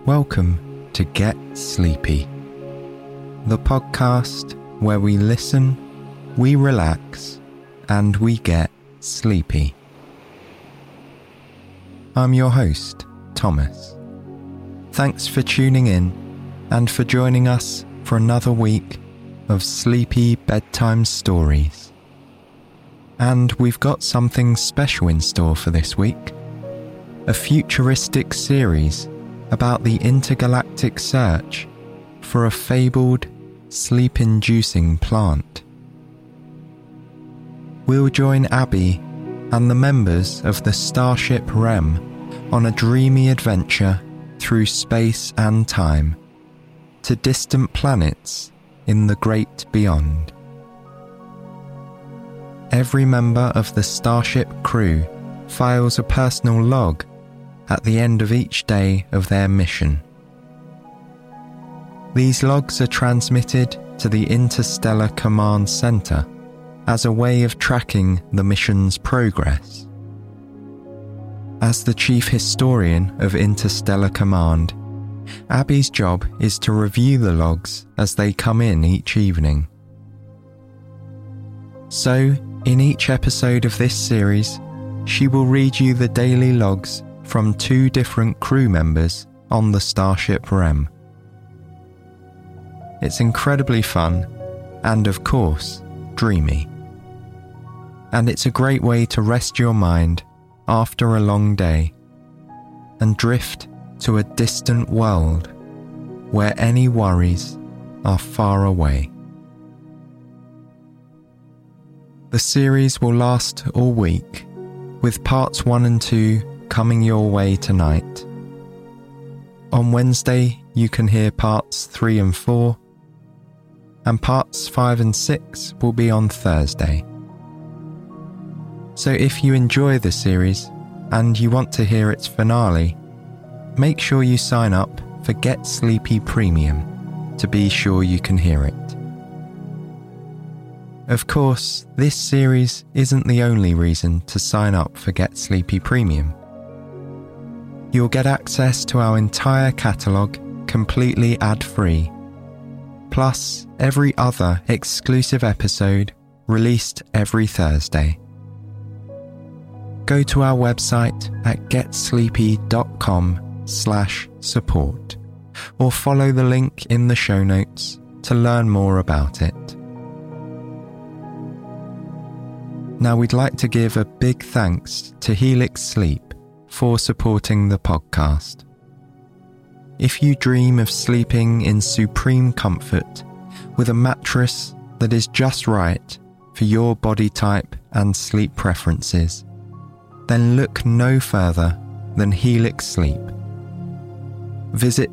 Welcome to Get Sleepy, the podcast where we listen, we relax, and we get sleepy. I'm your host, Thomas. Thanks for tuning in and for joining us for another week of sleepy bedtime stories. And we've got something special in store for this week, a futuristic series about the intergalactic search for a fabled, sleep-inducing plant. We'll join Abby and the members of the Starship REM on a dreamy adventure through space and time to distant planets in the great beyond. Every member of the Starship crew files a personal log at the end of each day of their mission. These logs are transmitted to the Interstellar Command Center as a way of tracking the mission's progress. As the chief historian of Interstellar Command, Abby's job is to review the logs as they come in each evening. So, in each episode of this series, she will read you the daily logs from two different crew members on the Starship REM. It's incredibly fun and, of course, dreamy. And it's a great way to rest your mind after a long day and drift to a distant world where any worries are far away. The series will last all week, with parts 1 and 2 coming your way tonight. On Wednesday, you can hear parts 3 and 4, and parts 5 and 6 will be on Thursday. So if you enjoy the series and you want to hear its finale, make sure you sign up for Get Sleepy Premium to be sure you can hear it. Of course, this series isn't the only reason to sign up for Get Sleepy Premium. You'll get access to our entire catalogue completely ad-free, plus every other exclusive episode released every Thursday. Go to our website at getsleepy.com/support or follow the link in the show notes to learn more about it. Now we'd like to give a big thanks to Helix Sleep for supporting the podcast. If you dream of sleeping in supreme comfort with a mattress that is just right for your body type and sleep preferences, then look no further than Helix Sleep. Visit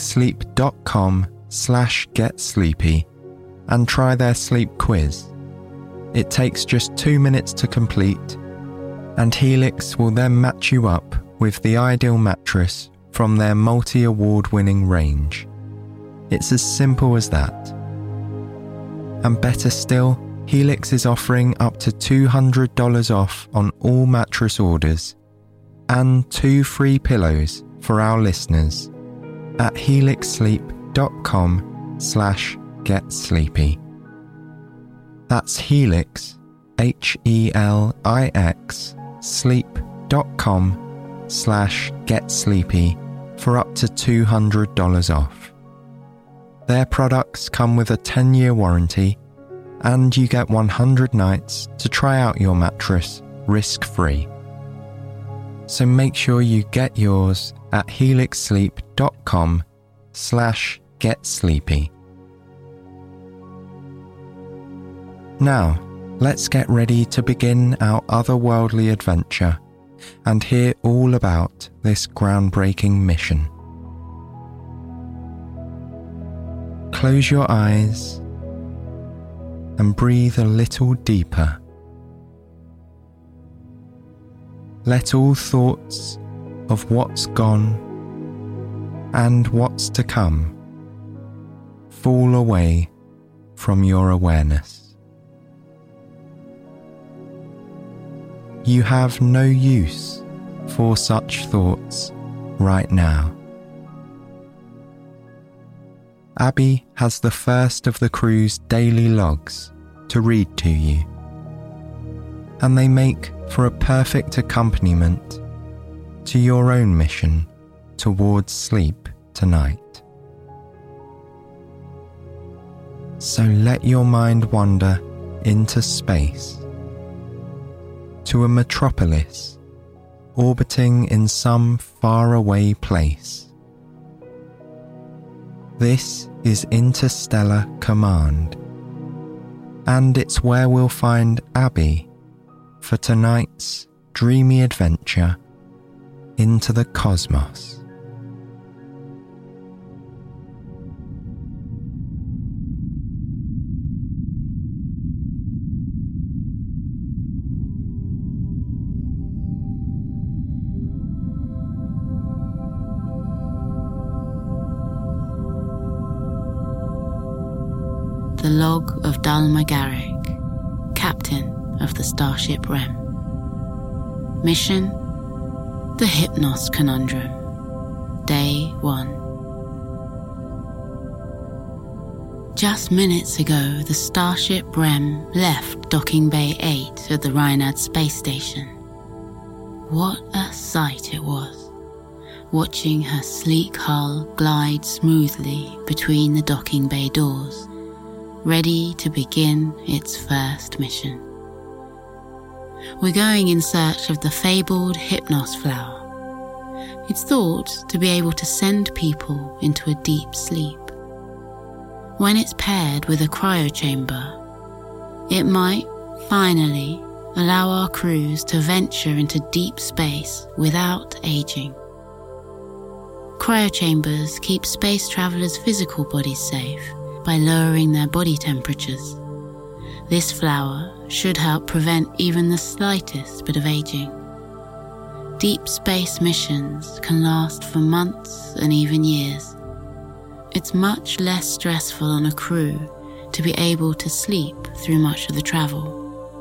helixsleep.com/getsleepy and try their sleep quiz. It takes just 2 minutes to complete, and Helix will then match you up with the ideal mattress from their multi-award-winning range. It's as simple as that. And better still, Helix is offering up to $200 off on all mattress orders and 2 free pillows for our listeners at helixsleep.com/getsleepy. That's Helix, HELIX, sleep.com/getsleepy for up to $200 off. Their products come with a 10-year warranty, and you get 100 nights to try out your mattress risk-free. So make sure you get yours at helixsleep.com/getsleepy. Now, let's get ready to begin our otherworldly adventure and hear all about this groundbreaking mission. Close your eyes and breathe a little deeper. Let all thoughts of what's gone and what's to come fall away from your awareness. You have no use for such thoughts right now. Abby has the first of the crew's daily logs to read to you, and they make for a perfect accompaniment to your own mission towards sleep tonight. So let your mind wander into space, to a metropolis orbiting in some faraway place. This is Interstellar Command, and it's where we'll find Abby for tonight's dreamy adventure into the cosmos. The log of Dal Magaric, captain of the starship Rem. Mission: the Hypnos Conundrum. Day 1. Just minutes ago, the starship Rem left Docking Bay 8 at the Reinhard space station. What a sight it was, watching her sleek hull glide smoothly between the docking bay doors, ready to begin its first mission. We're going in search of the fabled Hypnos flower. It's thought to be able to send people into a deep sleep. When it's paired with a cryochamber, it might finally allow our crews to venture into deep space without aging. Cryochambers keep space travelers' physical bodies safe by lowering their body temperatures. This flower should help prevent even the slightest bit of aging. Deep space missions can last for months and even years. It's much less stressful on a crew to be able to sleep through much of the travel.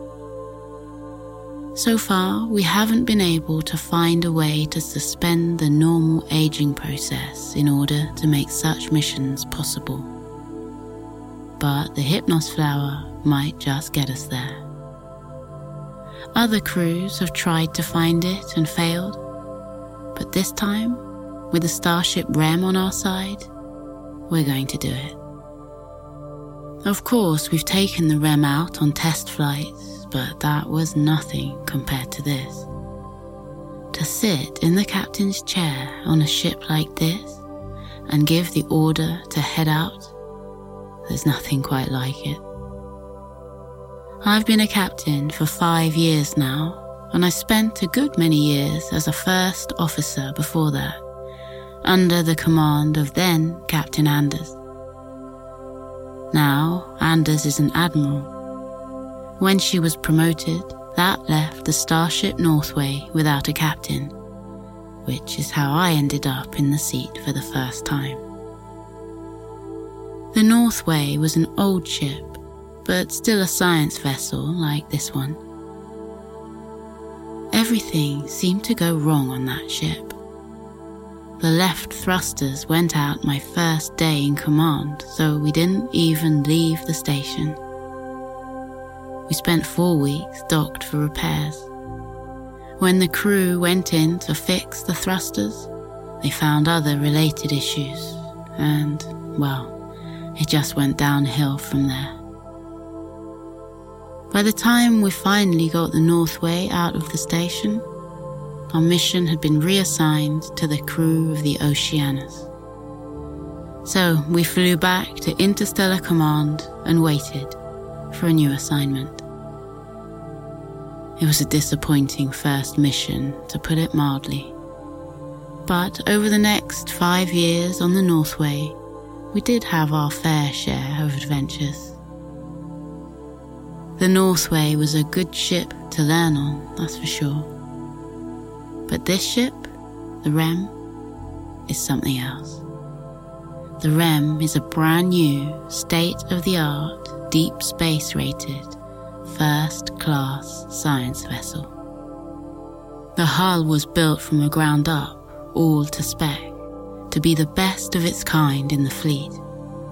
So far, we haven't been able to find a way to suspend the normal aging process in order to make such missions possible. But the Hypnos flower might just get us there. Other crews have tried to find it and failed, but this time, with the starship Rem on our side, we're going to do it. Of course, we've taken the Rem out on test flights, but that was nothing compared to this. To sit in the captain's chair on a ship like this and give the order to head out, there's nothing quite like it. I've been a captain for 5 years now, and I spent a good many years as a first officer before that, under the command of then Captain Anders. Now, Anders is an admiral. When she was promoted, that left the Starship Northway without a captain, which is how I ended up in the seat for the first time. The Northway was an old ship, but still a science vessel like this one. Everything seemed to go wrong on that ship. The left thrusters went out my first day in command, so we didn't even leave the station. We spent 4 weeks docked for repairs. When the crew went in to fix the thrusters, they found other related issues, and, well, it just went downhill from there. By the time we finally got the Northway out of the station, our mission had been reassigned to the crew of the Oceanus. So we flew back to Interstellar Command and waited for a new assignment. It was a disappointing first mission, to put it mildly. But over the next 5 years on the Northway, we did have our fair share of adventures. The Northway was a good ship to learn on, that's for sure. But this ship, the Rem, is something else. The Rem is a brand new, state-of-the-art, deep space-rated, first-class science vessel. The hull was built from the ground up, all to spec, to be the best of its kind in the fleet.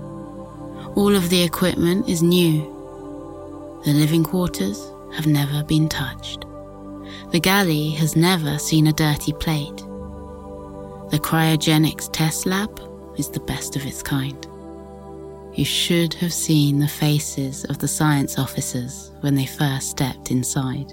All of the equipment is new. The living quarters have never been touched. The galley has never seen a dirty plate. The cryogenics test lab is the best of its kind. You should have seen the faces of the science officers when they first stepped inside.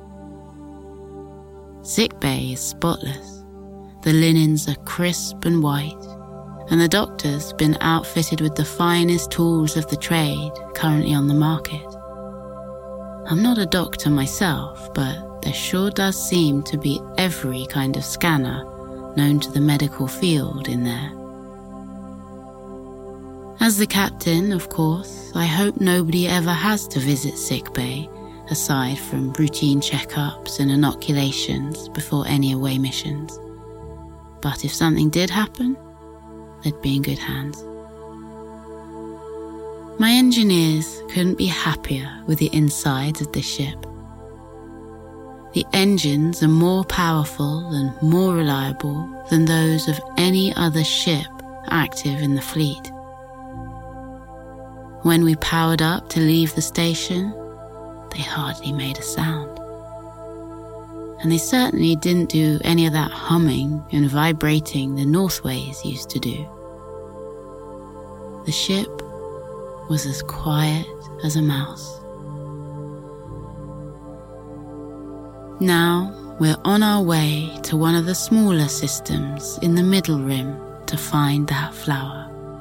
Sickbay is spotless. The linens are crisp and white, and the doctor's been outfitted with the finest tools of the trade currently on the market. I'm not a doctor myself, but there sure does seem to be every kind of scanner known to the medical field in there. As the captain, of course, I hope nobody ever has to visit sickbay, aside from routine checkups and inoculations before any away missions. But if something did happen, they'd be in good hands. My engineers couldn't be happier with the insides of this ship. The engines are more powerful and more reliable than those of any other ship active in the fleet. When we powered up to leave the station, they hardly made a sound. And they certainly didn't do any of that humming and vibrating the Northways used to do. The ship was as quiet as a mouse. Now we're on our way to one of the smaller systems in the middle rim to find that flower.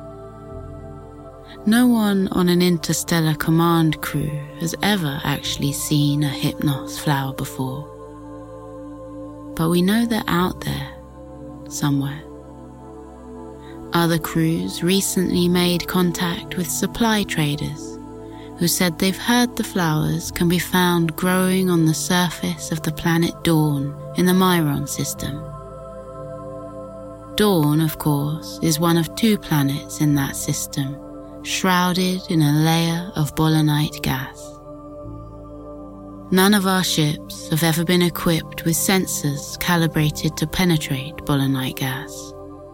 No one on an interstellar command crew has ever actually seen a Hypnos flower before. But we know they're out there, somewhere. Other crews recently made contact with supply traders who said they've heard the flowers can be found growing on the surface of the planet Dawn in the Myron system. Dawn, of course, is one of 2 planets in that system, shrouded in a layer of bolinite gas. None of our ships have ever been equipped with sensors calibrated to penetrate bolinite gas.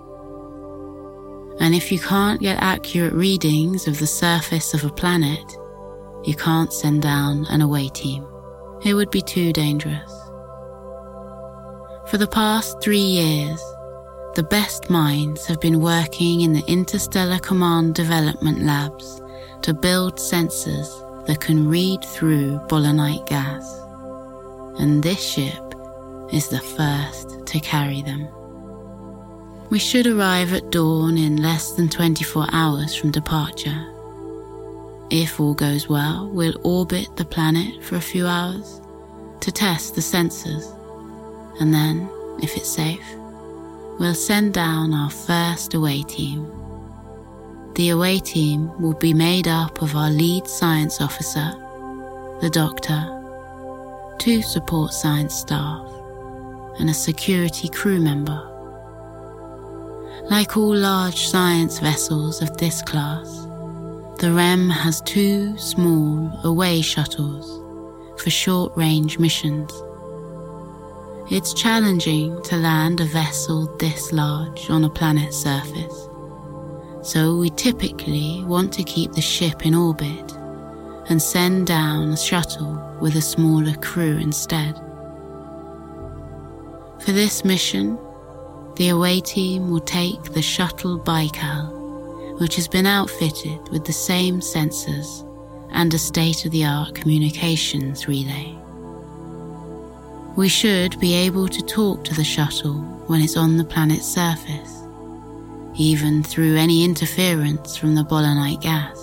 And if you can't get accurate readings of the surface of a planet, you can't send down an away team. It would be too dangerous. For the past 3 years, the best minds have been working in the Interstellar Command Development Labs to build sensors that can read through bolinite gas. And this ship is the first to carry them. We should arrive at Dawn in less than 24 hours from departure. If all goes well, we'll orbit the planet for a few hours to test the sensors, and then, if it's safe, we'll send down our first away team. The away team will be made up of our lead science officer, the doctor, 2 support science staff, and a security crew member. Like all large science vessels of this class, the REM has 2 small away shuttles for short-range missions. It's challenging to land a vessel this large on a planet's surface, so we typically want to keep the ship in orbit and send down a shuttle with a smaller crew instead. For this mission, the away team will take the shuttle Baikal, which has been outfitted with the same sensors and a state-of-the-art communications relay. We should be able to talk to the shuttle when it's on the planet's surface, even through any interference from the bolinite gas.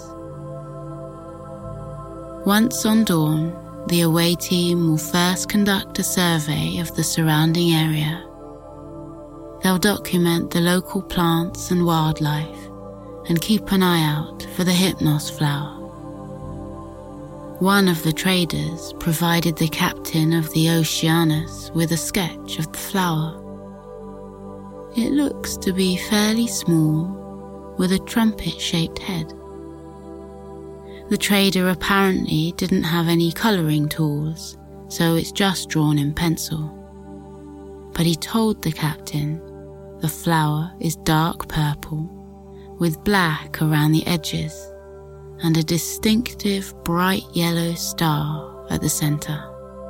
Once on Dawn, the away team will first conduct a survey of the surrounding area. They'll document the local plants and wildlife and keep an eye out for the Hypnos flower. One of the traders provided the captain of the Oceanus with a sketch of the flower. It looks to be fairly small, with a trumpet-shaped head. The trader apparently didn't have any colouring tools, so it's just drawn in pencil. But he told the captain the flower is dark purple, with black around the edges, and a distinctive bright yellow star at the center.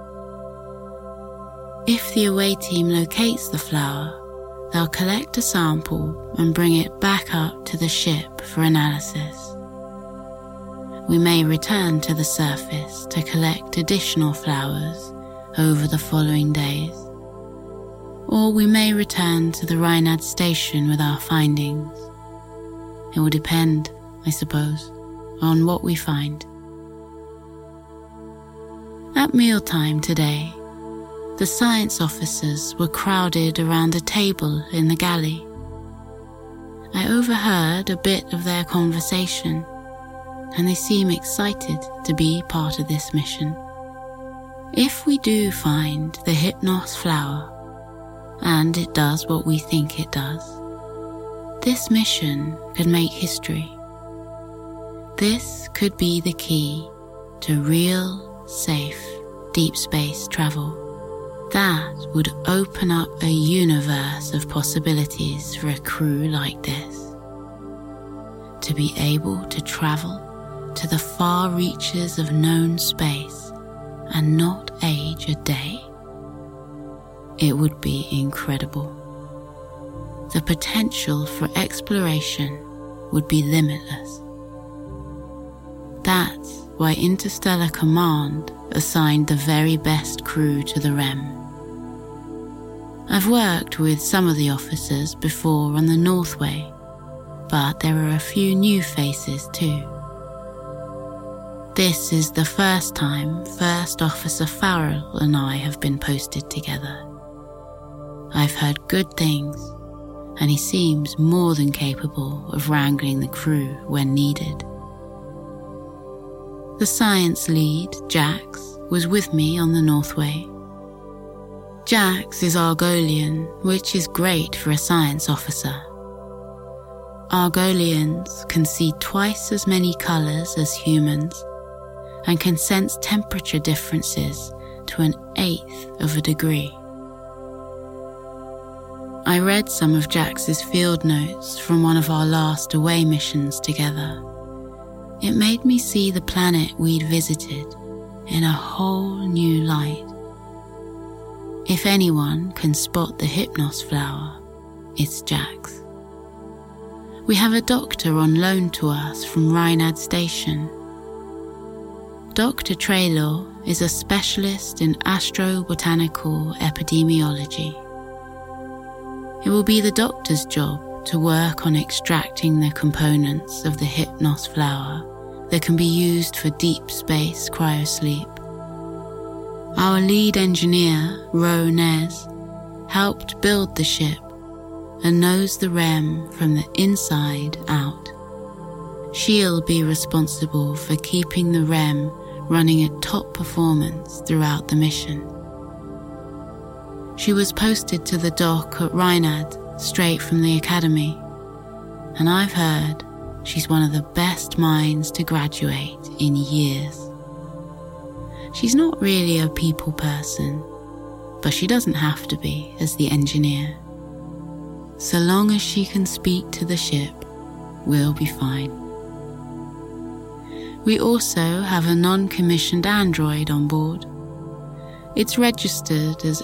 If the away team locates the flower, they'll collect a sample and bring it back up to the ship for analysis. We may return to the surface to collect additional flowers over the following days, or we may return to the Reinad station with our findings. It will depend, I suppose, on what we find. At mealtime today, the science officers were crowded around a table in the galley. I overheard a bit of their conversation, and they seem excited to be part of this mission. If we do find the Hypnos flower, and it does what we think it does, this mission could make history. This could be the key to real, safe, deep space travel. That would open up a universe of possibilities for a crew like this. To be able to travel to the far reaches of known space and not age a day. It would be incredible. The potential for exploration would be limitless. That's why Interstellar Command assigned the very best crew to the REM. I've worked with some of the officers before on the Northway, but there are a few new faces too. This is the first time First Officer Farrell and I have been posted together. I've heard good things, and he seems more than capable of wrangling the crew when needed. The science lead, Jax, was with me on the Northway. Jax is Argolian, which is great for a science officer. Argolians can see twice as many colours as humans and can sense temperature differences to 1/8 of a degree. I read some of Jax's field notes from one of our last away missions together. It made me see the planet we'd visited in a whole new light. If anyone can spot the Hypnos flower, it's Jax. We have a doctor on loan to us from Reinad Station. Dr. Traylor is a specialist in astrobotanical epidemiology. It will be the doctor's job to work on extracting the components of the Hypnos flower that can be used for deep space cryosleep. Our lead engineer, Ro Nez, helped build the ship and knows the REM from the inside out. She'll be responsible for keeping the REM running at top performance throughout the mission. She was posted to the dock at Reinad straight from the academy, and I've heard she's one of the best minds to graduate in years. She's not really a people person, but she doesn't have to be as the engineer. So long as she can speak to the ship, we'll be fine. We also have a non-commissioned android on board. It's registered as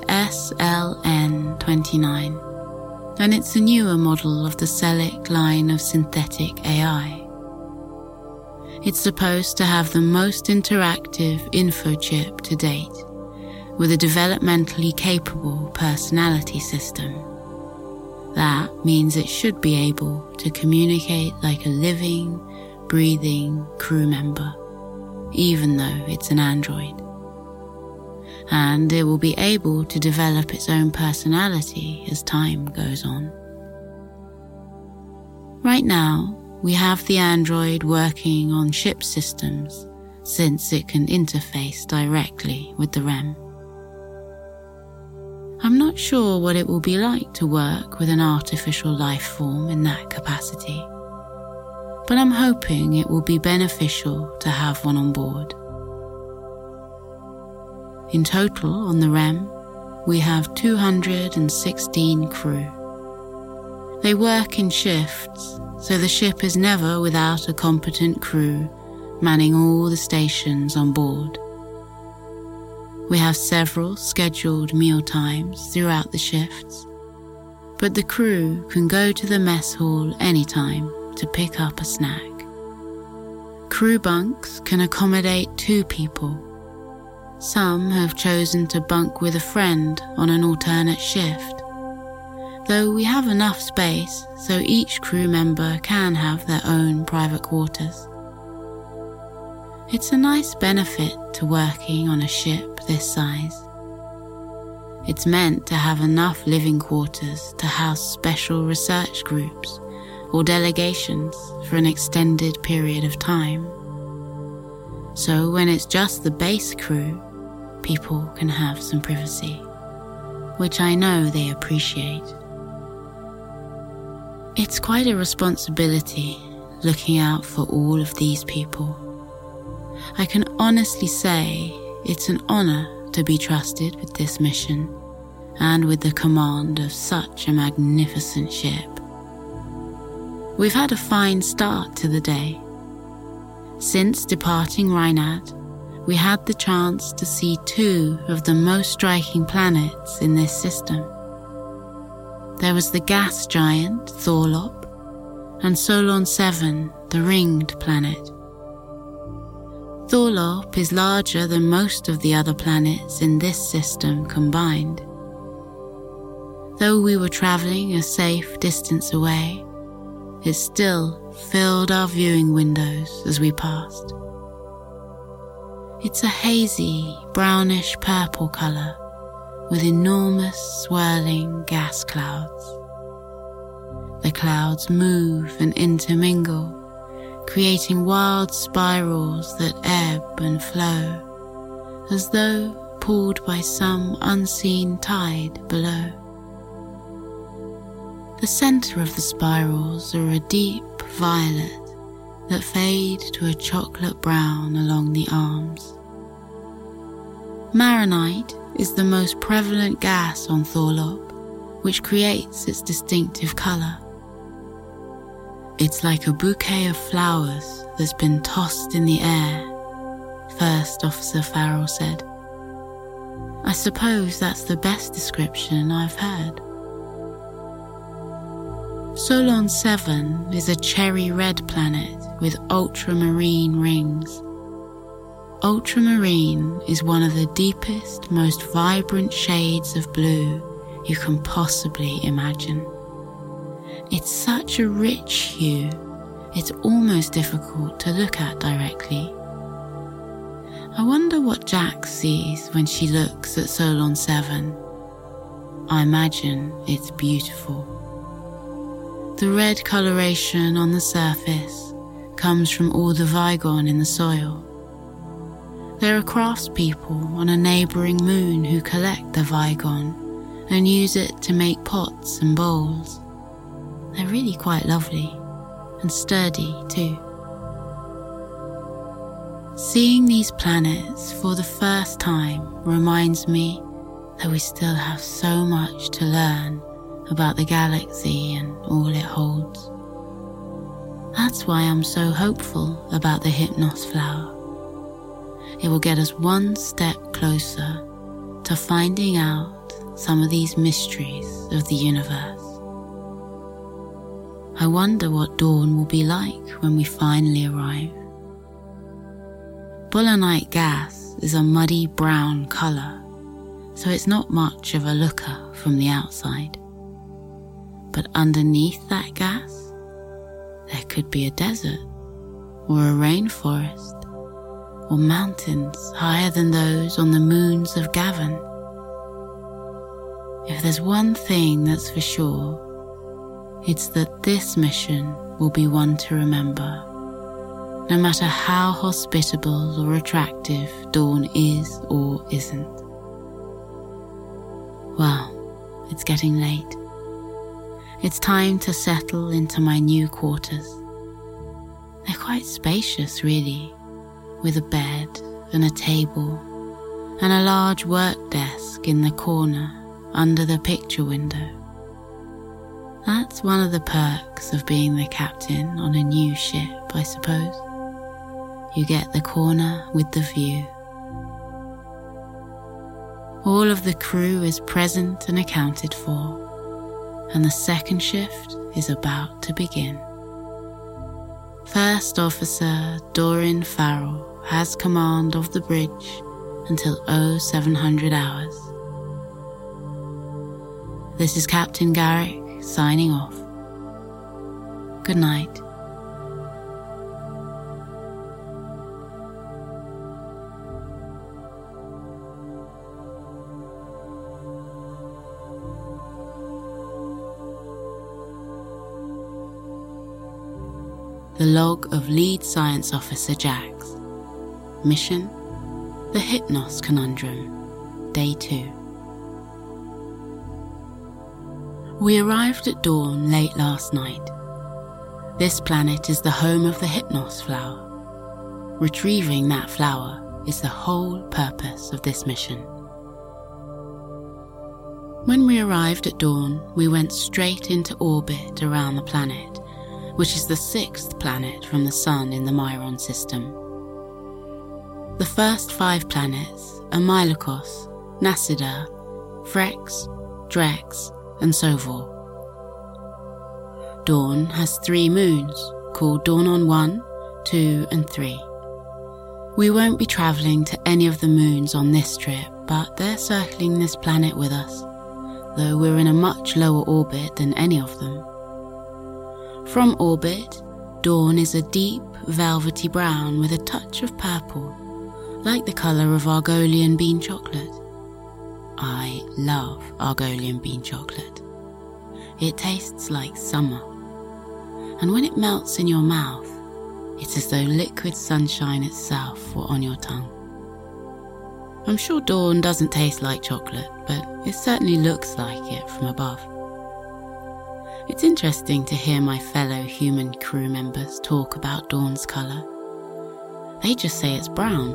SLN-29, and it's a newer model of the Celic line of synthetic AI. It's supposed to have the most interactive info chip to date, with a developmentally capable personality system. That means it should be able to communicate like a living, breathing crew member, even though it's an android. And it will be able to develop its own personality as time goes on. Right now, we have the android working on ship systems, since it can interface directly with the REM. I'm not sure what it will be like to work with an artificial life form in that capacity, but I'm hoping it will be beneficial to have one on board. In total on the REM, we have 216 crew. They work in shifts, so the ship is never without a competent crew manning all the stations on board. We have several scheduled meal times throughout the shifts, but the crew can go to the mess hall anytime to pick up a snack. Crew bunks can accommodate 2 people. Some have chosen to bunk with a friend on an alternate shift, though we have enough space so each crew member can have their own private quarters. It's a nice benefit to working on a ship this size. It's meant to have enough living quarters to house special research groups or delegations for an extended period of time. So when it's just the base crew, people can have some privacy, which I know they appreciate. It's quite a responsibility looking out for all of these people. I can honestly say it's an honor to be trusted with this mission and with the command of such a magnificent ship. We've had a fine start to the day. Since departing Reinhard, we had the chance to see 2 of the most striking planets in this system. There was the gas giant Thorlop and Solon 7, the ringed planet. Thorlop is larger than most of the other planets in this system combined. Though we were travelling a safe distance away, it still filled our viewing windows as we passed. It's a hazy, brownish purple colour with enormous swirling gas clouds. The clouds move and intermingle, creating wild spirals that ebb and flow, as though pulled by some unseen tide below. The centre of the spirals are a deep violet that fade to a chocolate brown along the arms. Maronite is the most prevalent gas on Thorlop, which creates its distinctive colour. It's like a bouquet of flowers that's been tossed in the air, First Officer Farrell said. I suppose that's the best description I've heard. Solon 7 is a cherry red planet with ultramarine rings. Ultramarine is one of the deepest, most vibrant shades of blue you can possibly imagine. It's such a rich hue, it's almost difficult to look at directly. I wonder what Jax sees when she looks at Solon 7. I imagine it's beautiful. The red coloration on the surface comes from all the Vigon in the soil. There are craftspeople on a neighbouring moon who collect the Vigon and use it to make pots and bowls. They're really quite lovely and sturdy too. Seeing these planets for the first time reminds me that we still have so much to learn about the galaxy and all it holds. That's why I'm so hopeful about the Hypnos flower. It will get us one step closer to finding out some of these mysteries of the universe. I wonder what dawn will be like when we finally arrive. Boulonite gas is a muddy brown colour, so it's not much of a looker from the outside. But underneath that gas, there could be a desert, or a rainforest, or mountains higher than those on the moons of Gavin. If there's one thing that's for sure, it's that this mission will be one to remember, no matter how hospitable or attractive Dawn is or isn't. Well, it's getting late. It's time to settle into my new quarters. They're quite spacious, really, with a bed and a table and a large work desk in the corner under the picture window. That's one of the perks of being the captain on a new ship, I suppose. you get the corner with the view. All of the crew is present and accounted for, and the second shift is about to begin. First Officer Doran Farrell has command of the bridge until 0700 hours. This is Captain Garrick signing off. Good night. The log of Lead Science Officer Jax. Mission: The Hypnos Conundrum. Day 2. We arrived at dawn late last night. This planet is the home of the Hypnos flower. Retrieving that flower is the whole purpose of this mission. When we arrived at dawn, we went straight into orbit around the planet, which is the 6th planet from the Sun in the Myron system. The first 5 planets are Mylokos, Nasidar, Phrex, Drex, and Sovor. Dawn has 3 moons, called Dawn 1, 2, and 3. We won't be travelling to any of the moons on this trip, but they're circling this planet with us, though we're in a much lower orbit than any of them. From orbit, Dawn is a deep, velvety brown with a touch of purple, like the colour of Argolian bean chocolate. I love Argolian bean chocolate. It tastes like summer, and when it melts in your mouth, it's as though liquid sunshine itself were on your tongue. I'm sure Dawn doesn't taste like chocolate, but it certainly looks like it from above. It's interesting to hear my fellow human crew members talk about Dawn's colour. They just say it's brown.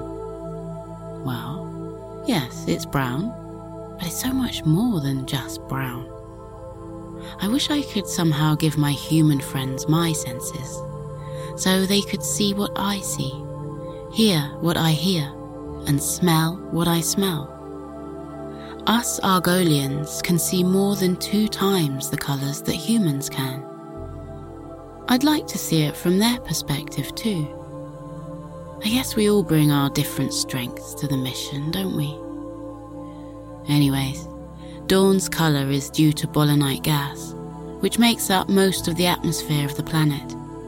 Well, yes, it's brown, but it's so much more than just brown. I wish I could somehow give my human friends my senses, so they could see what I see, hear what I hear, and smell what I smell. Us Argolians can see more than 2 times the colours that humans can. I'd like to see it from their perspective too. I guess we all bring our different strengths to the mission, don't we? Anyways, Dawn's colour is due to bolinite gas, which makes up most of the atmosphere of the planet.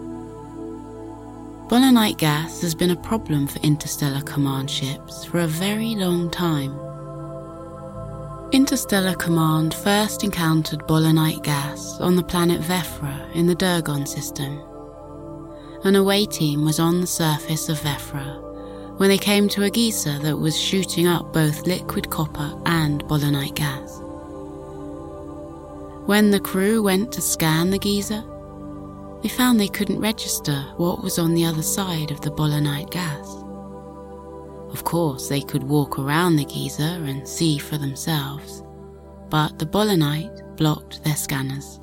Bolinite gas has been a problem for interstellar command ships for a very long time. Interstellar Command first encountered bolinite gas on the planet Vefra in the Durgon system. An away team was on the surface of Vefra when they came to a geyser that was shooting up both liquid copper and bolinite gas. When the crew went to scan the geyser, they found they couldn't register what was on the other side of the bolinite gas. Of course, they could walk around the geyser and see for themselves, but the bolinite blocked their scanners.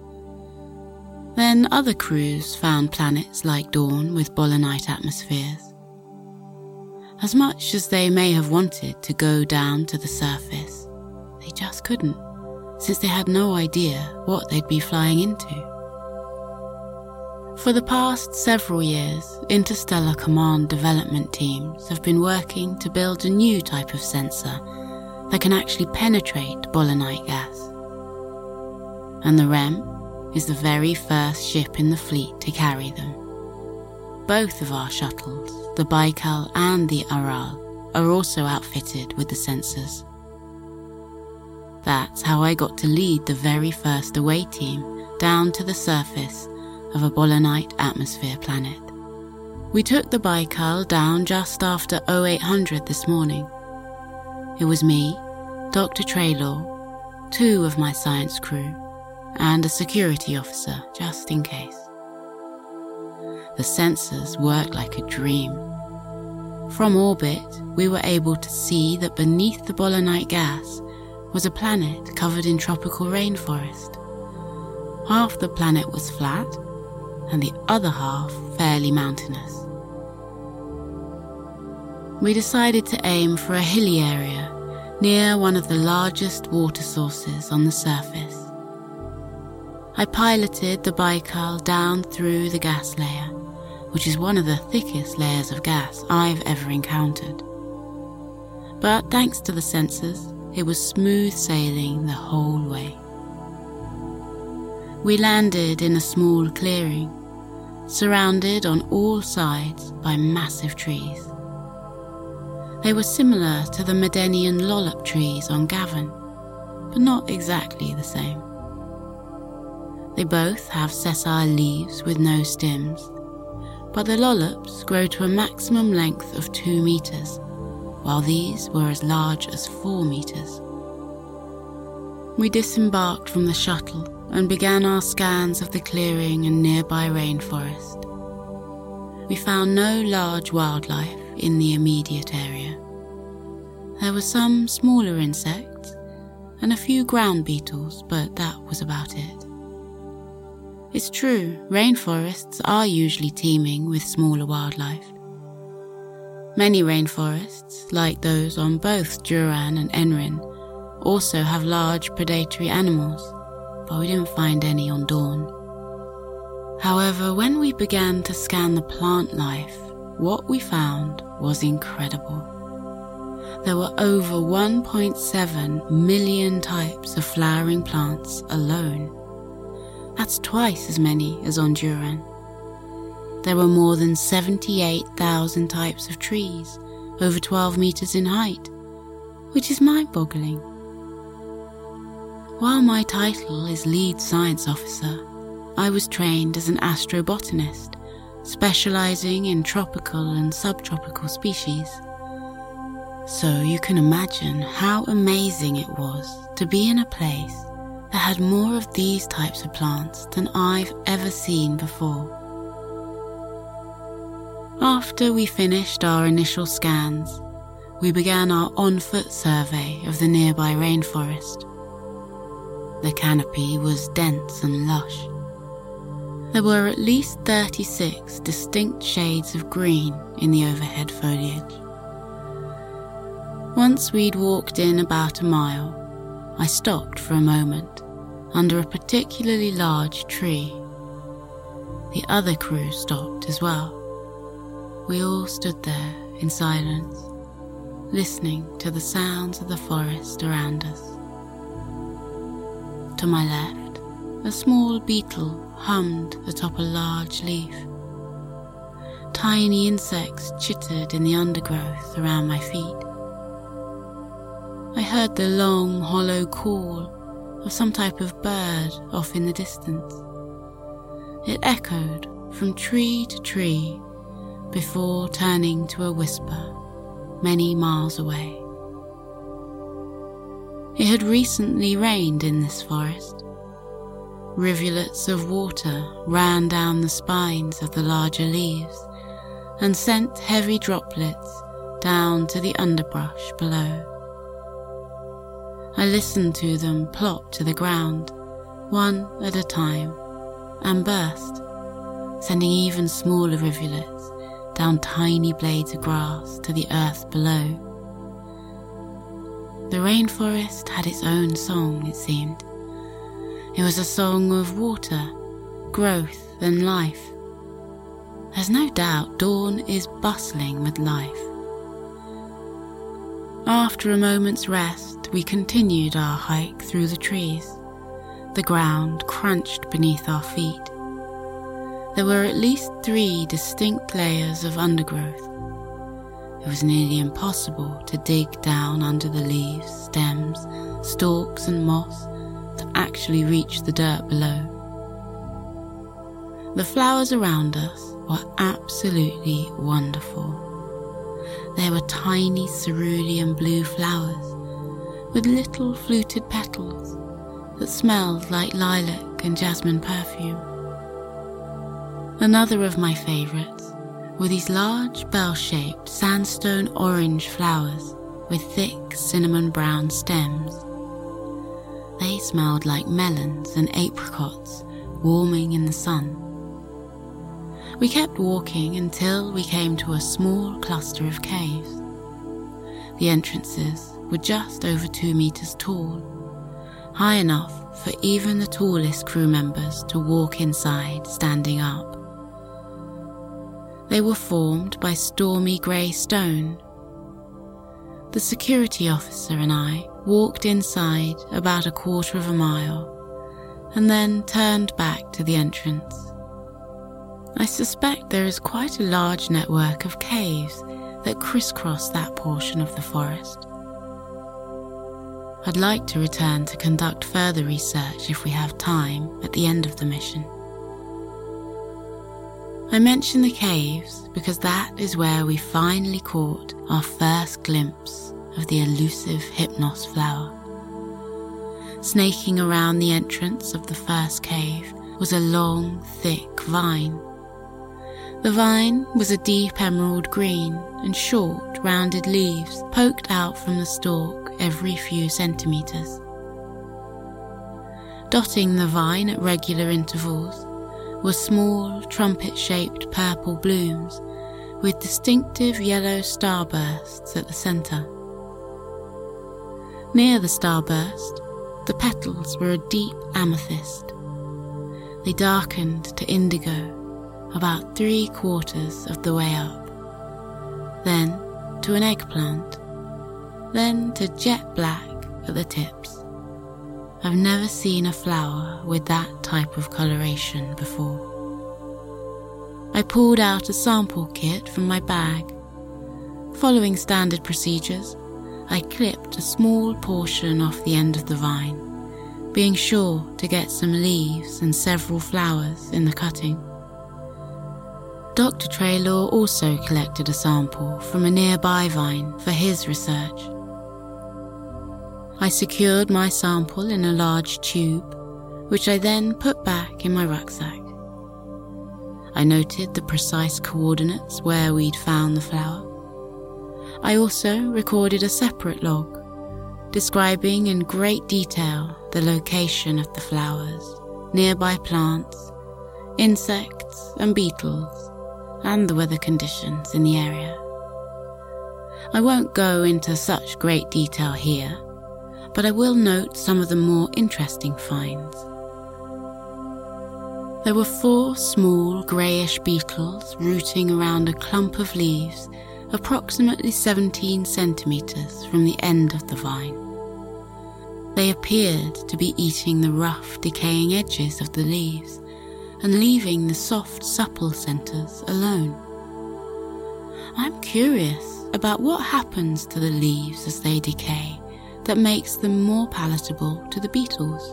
Then other crews found planets like Dawn with bolinite atmospheres. As much as they may have wanted to go down to the surface, they just couldn't, since they had no idea what they'd be flying into. For the past several years, interstellar command development teams have been working to build a new type of sensor that can actually penetrate bolinite gas. And the REM is the very first ship in the fleet to carry them. Both of our shuttles, the Baikal and the Aral, are also outfitted with the sensors. That's how I got to lead the very first away team down to the surface of a bolinite atmosphere planet. We took the Baikal down just after 0800 this morning. It was me, Dr. Traylor, 2 of my science crew, and a security officer just in case. The sensors worked like a dream. From orbit, we were able to see that beneath the bolinite gas was a planet covered in tropical rainforest. Half the planet was flat, and the other half fairly mountainous. We decided to aim for a hilly area near one of the largest water sources on the surface. I piloted the Baikal down through the gas layer, which is one of the thickest layers of gas I've ever encountered. But thanks to the sensors, it was smooth sailing the whole way. We landed in a small clearing, surrounded on all sides by massive trees. They were similar to the Medenian lollop trees on Gavin, but not exactly the same. They both have sessile leaves with no stems, but the lollops grow to a maximum length of 2 meters, while these were as large as 4 meters. We disembarked from the shuttle and began our scans of the clearing and nearby rainforest. We found no large wildlife in the immediate area. There were some smaller insects and a few ground beetles, but that was about it. It's true, rainforests are usually teeming with smaller wildlife. Many rainforests, like those on both Juran and Enrin, also have large predatory animals, but we didn't find any on Dawn. However, when we began to scan the plant life, what we found was incredible. There were over 1.7 million types of flowering plants alone. That's twice as many as on Juran. There were more than 78,000 types of trees, over 12 meters in height, which is mind-boggling. While my title is Lead Science Officer, I was trained as an astrobotanist, specializing in tropical and subtropical species. So you can imagine how amazing it was to be in a place that had more of these types of plants than I've ever seen before. After we finished our initial scans, we began our on-foot survey of the nearby rainforest. The canopy was dense and lush. There were at least 36 distinct shades of green in the overhead foliage. Once we'd walked in about a mile, I stopped for a moment under a particularly large tree. The other crew stopped as well. We all stood there in silence, listening to the sounds of the forest around us. To my left, a small beetle hummed atop a large leaf. Tiny insects chittered in the undergrowth around my feet. I heard the long, hollow call of some type of bird off in the distance. It echoed from tree to tree before turning to a whisper many miles away. It had recently rained in this forest. Rivulets of water ran down the spines of the larger leaves and sent heavy droplets down to the underbrush below. I listened to them plop to the ground, one at a time, and burst, sending even smaller rivulets down tiny blades of grass to the earth below. The rainforest had its own song, it seemed. It was a song of water, growth, and life. There's no doubt Dawn is bustling with life. After a moment's rest, we continued our hike through the trees. The ground crunched beneath our feet. There were at least 3 distinct layers of undergrowth. It was nearly impossible to dig down under the leaves, stems, stalks and moss to actually reach the dirt below. The flowers around us were absolutely wonderful. They were tiny cerulean blue flowers with little fluted petals that smelled like lilac and jasmine perfume. Another of my favourites were these large bell-shaped sandstone orange flowers with thick cinnamon brown stems. They smelled like melons and apricots warming in the sun. We kept walking until we came to a small cluster of caves. the entrances were just over 2 meters tall, high enough for even the tallest crew members to walk inside standing up. They were formed by stormy grey stone. The security officer and I walked inside about 1/4 mile and then turned back to the entrance. I suspect there is quite a large network of caves that crisscross that portion of the forest. I'd like to return to conduct further research if we have time at the end of the mission. I mention the caves because that is where we finally caught our first glimpse of the elusive Hypnos flower. Snaking around the entrance of the first cave was a long, thick vine. The vine was a deep emerald green, and short, rounded leaves poked out from the stalk every few centimeters. Dotting the vine at regular intervals were small, trumpet-shaped purple blooms with distinctive yellow starbursts at the center. Near the starburst, the petals were a deep amethyst. They darkened to indigo about 3/4 of the way up, then to an eggplant, then to jet black at the tips. I've never seen a flower with that type of coloration before. I pulled out a sample kit from my bag. Following standard procedures, I clipped a small portion off the end of the vine, being sure to get some leaves and several flowers in the cutting. Dr. Traylor also collected a sample from a nearby vine for his research. I secured my sample in a large tube, which I then put back in my rucksack. I noted the precise coordinates where we'd found the flower. I also recorded a separate log, describing in great detail the location of the flowers, nearby plants, insects and beetles, and the weather conditions in the area. I won't go into such great detail here, but I will note some of the more interesting finds. There were 4 small greyish beetles rooting around a clump of leaves approximately 17 centimeters from the end of the vine. They appeared to be eating the rough, decaying edges of the leaves and leaving the soft, supple centers alone. I'm curious about what happens to the leaves as they decay that makes them more palatable to the beetles.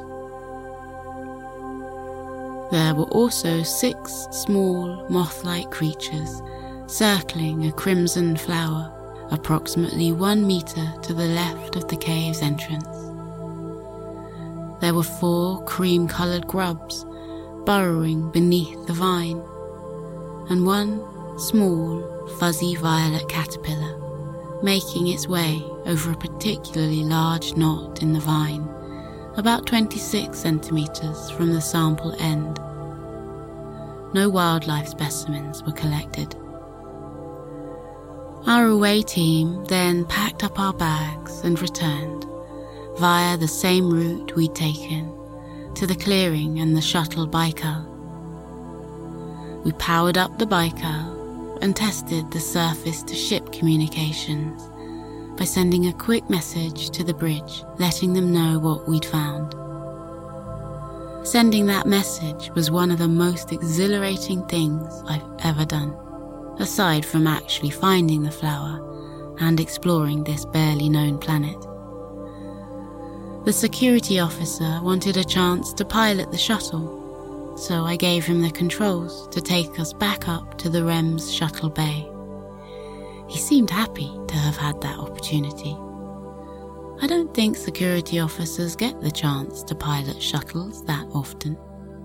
There were also 6 small, moth-like creatures circling a crimson flower approximately 1 meter to the left of the cave's entrance. There were 4 cream-coloured grubs burrowing beneath the vine, and 1 small, fuzzy violet caterpillar making its way over a particularly large knot in the vine, about 26 centimeters from the sample end. No wildlife specimens were collected. Our away team then packed up our bags and returned, via the same route we'd taken, to the clearing and the shuttle Baikal. We powered up the Baikal and tested the surface-to-ship communications by sending a quick message to the bridge letting them know what we'd found. Sending that message was one of the most exhilarating things I've ever done, aside from actually finding the flower and exploring this barely known planet. The security officer wanted a chance to pilot the shuttle, so I gave him the controls to take us back up to the REMS shuttle bay. He seemed happy to have had that opportunity. I don't think security officers get the chance to pilot shuttles that often.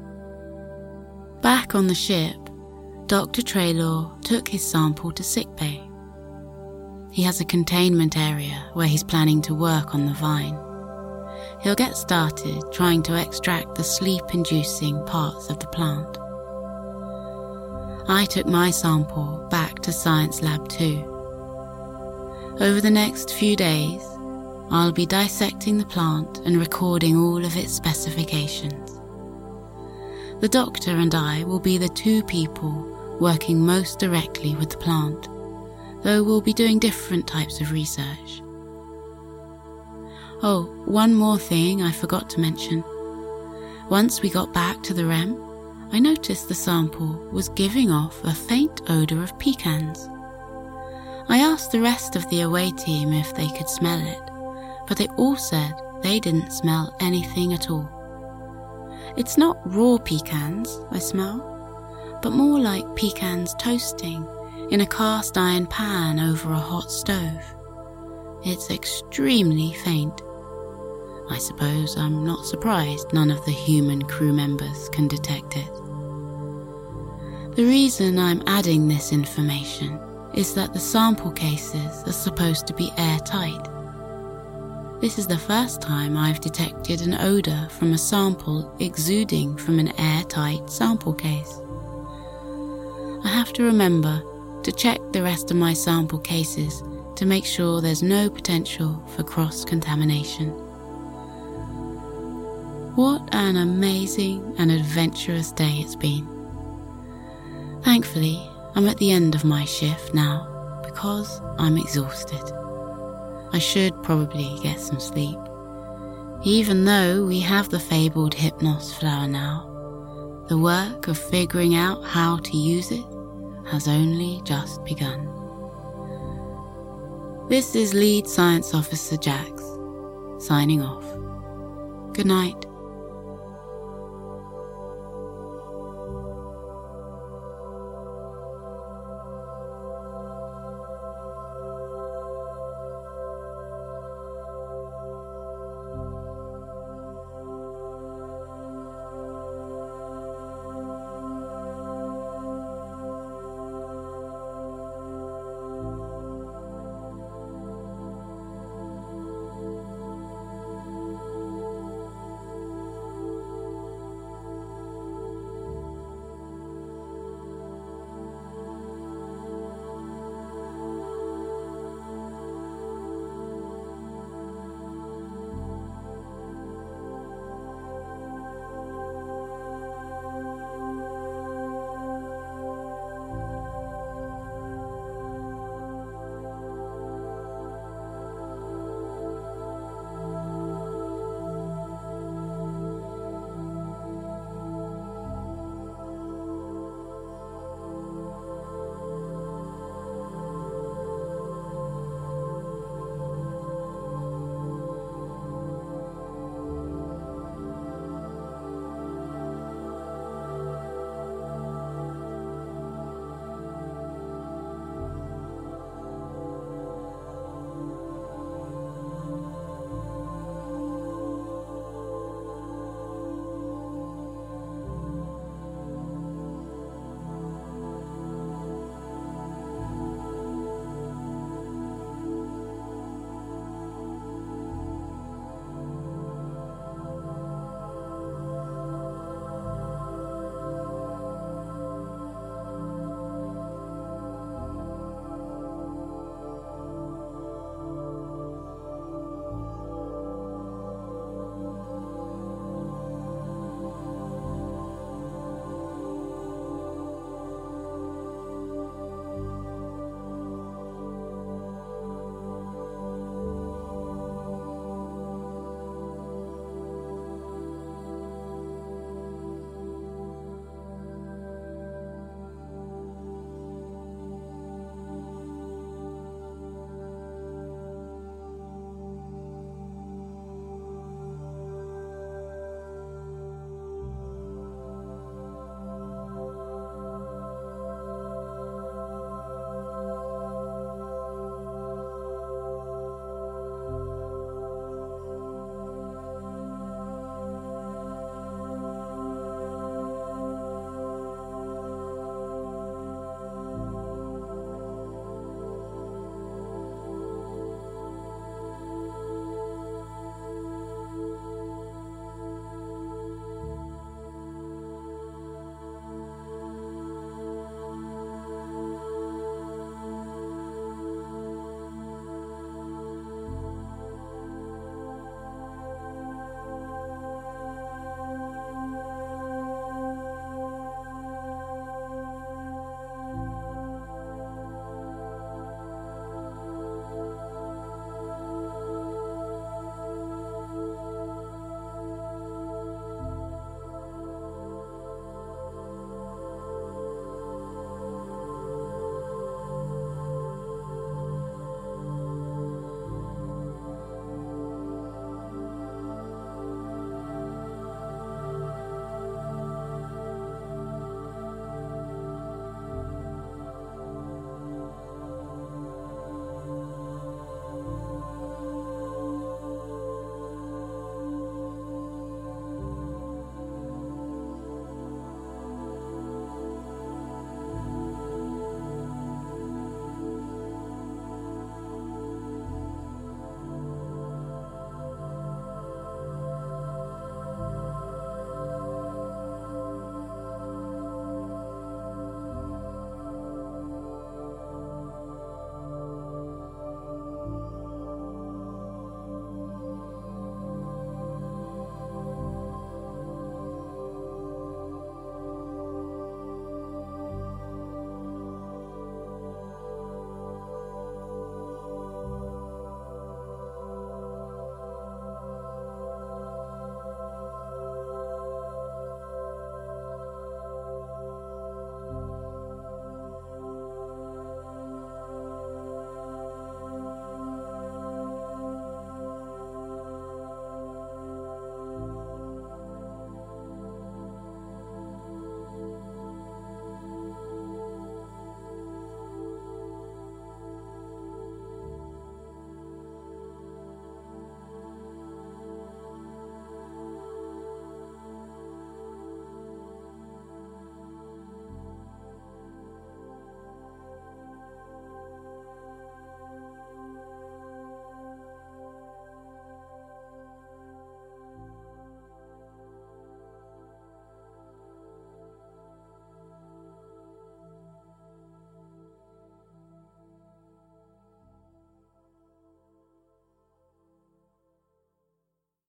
Back on the ship, Dr. Traylor took his sample to sickbay. He has a containment area where he's planning to work on the vine. He'll get started trying to extract the sleep-inducing parts of the plant. I took my sample back to Science Lab 2. Over the next few days, I'll be dissecting the plant and recording all of its specifications. The doctor and I will be the two people working most directly with the plant, though we'll be doing different types of research. Oh, one more thing I forgot to mention. Once we got back to the REM, I noticed the sample was giving off a faint odour of pecans. I asked the rest of the away team if they could smell it, but they all said they didn't smell anything at all. It's not raw pecans I smell, but more like pecans toasting in a cast iron pan over a hot stove. It's extremely faint. I suppose I'm not surprised none of the human crew members can detect it. The reason I'm adding this information is that the sample cases are supposed to be airtight. This is the first time I've detected an odour from a sample exuding from an airtight sample case. I have to remember to check the rest of my sample cases to make sure there's no potential for cross-contamination. What an amazing and adventurous day it's been. Thankfully, I'm at the end of my shift now because I'm exhausted. I should probably get some sleep. Even though we have the fabled Hypnos flower now, the work of figuring out how to use it has only just begun. This is Lead Science Officer Jax, signing off. Good night.